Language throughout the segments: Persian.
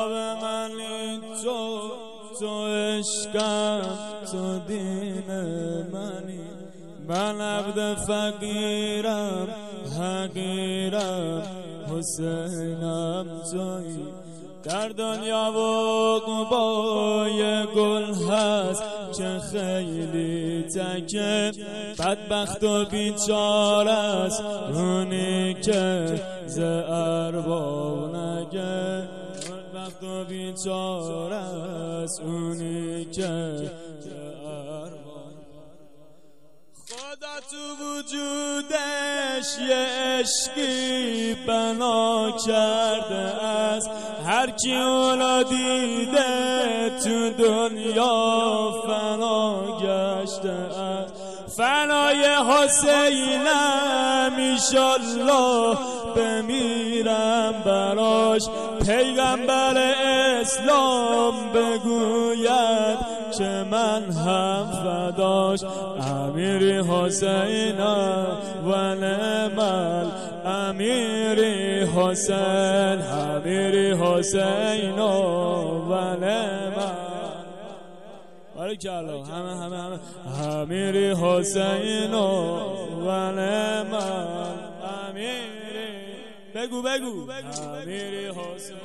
عاشقی تو عشقم تو دین منی من عبد فقیرم حقیرم حسینم تویی در دنیا و قبای گل هست که خیلی تکه بدبخت و بیچاره است اونی که ز ارباب نگه بدبخت و بیچاره است اونی که ز ارباب خدا تو وجودش یه عشقی بنا کرده است هر کی اونو دیده تو دنیا فنا گشته است فنای حسینم ایشالله بمیرم براش پیغمبر اسلام بگوید که من هم فداش امیری حسینم و نعمل امیری حسین امیری حسین و نعمل بارکالله همه امیری حسین و نعمل امیری بگو امیری حسین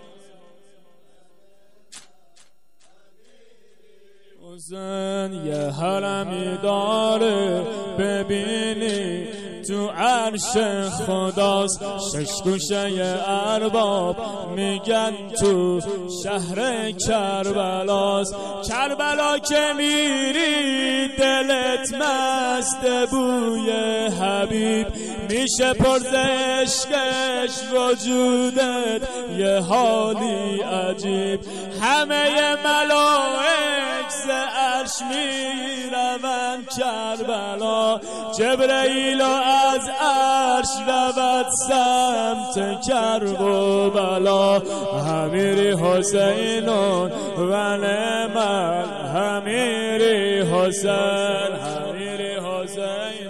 حسین یه حرمی داره ببینی تو عرش خداست شش گوشه ارباب میگن تو شهر کربلاست کربلا که میری دلت مست بوی حبیب میشه پر ز عشقش وجودت یه حالی عجیب همه ملائک ز عرش میروند کربلا جبرئیل از عرش رود سمت کرب و بلا امیری حسین و نعمل امیری حسین امیری حسین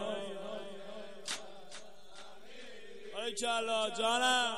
بارکالله جانم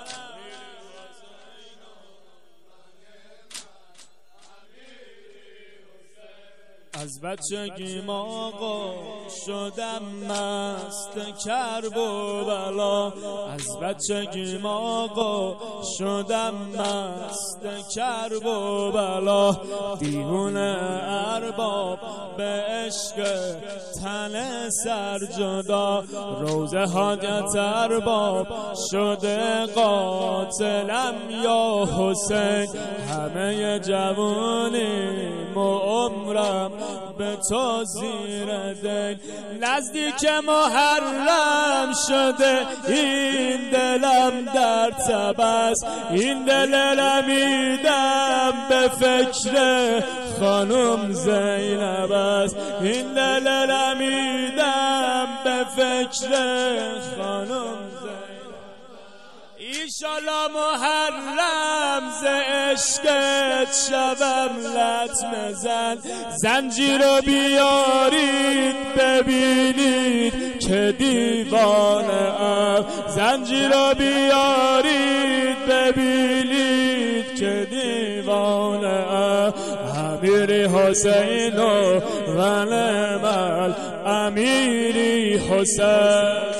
از بچگیم آقا شدم مست کرب و بلا از بچگیم آقا شدم مست کرب و بلا دیوونه ارباب به عشق تن سر جدا روز حاجت ارباب شده قاتلم یا حسین همه جوونیم و عمرم به تو زیر دل نزدیک محرم شده این دلم در تب است این دل رمیدم به فکر خانم زینب است این دل رمیدم به فکر خانم زینب ایشالا محرم ز عشقت شبم لطمه زن زنجیر رو بیارید ببینید که دیوانه ام زنجیر رو بیارید ببینید که دیوانه ام امیری حسین و نعمل امیری حسین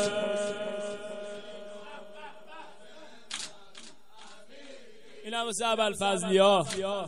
این هم واسه ابوالفضلی ها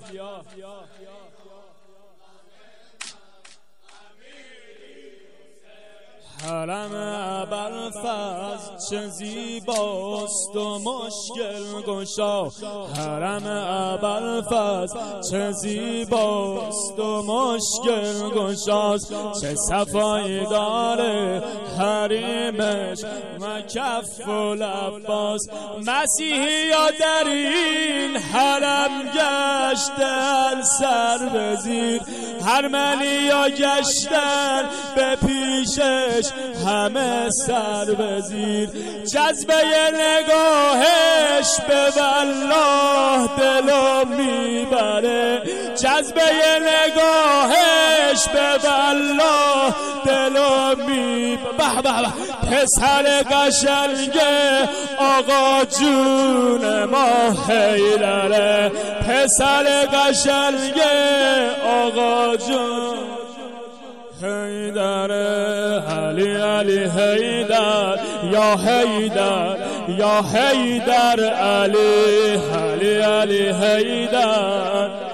حرم ابوالفضل چه زیباست و مشکل گشا حرم ابوالفضل چه زیباست و مشکل گشاست چه صفایی داره حریمش و کف و لباس مسیحی ها در این حرم گشتن سر به زیر ارمنیا گشتن به پیشش همه سر به زیر، جذبه نگاهش به والله دلو میبره، جذبه نگاهش به والله دلو میبره. پسر قشنگ آقا جون ما حیدره، پسر قشنگ آقا جون حیدره. علی علی حیدر یا حیدر یا حیدر علی، علی علی حیدر.